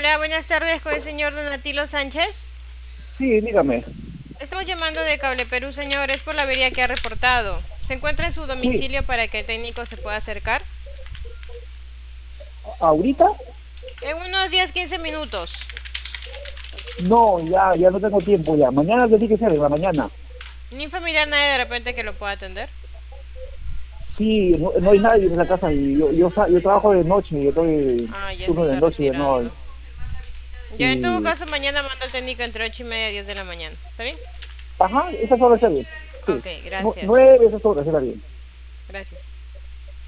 Hola, buenas tardes con el señor Donatilo Sánchez. Sí, dígame. Estamos llamando de Cable Perú, señor, es por la avería que ha reportado. ¿Se encuentra en su Sí, domicilio para que el técnico se pueda acercar? ahorita En unos 10-15 minutos. no, ya no tengo tiempo ya. Mañana tiene que ser, en la mañana. Ni familiar nadie de repente que lo pueda atender. Sí, no hay nadie en la casa y yo trabajo de noche, yo estoy Ah, ya se turno de está noche y no retirando. hay. Ya en todo Sí. caso mañana mando al técnico entre 8:30 y 10 de la mañana. ¿Está bien? Ajá, esas horas está bien. Sí. Ok, gracias. 9, esas horas está bien. Gracias.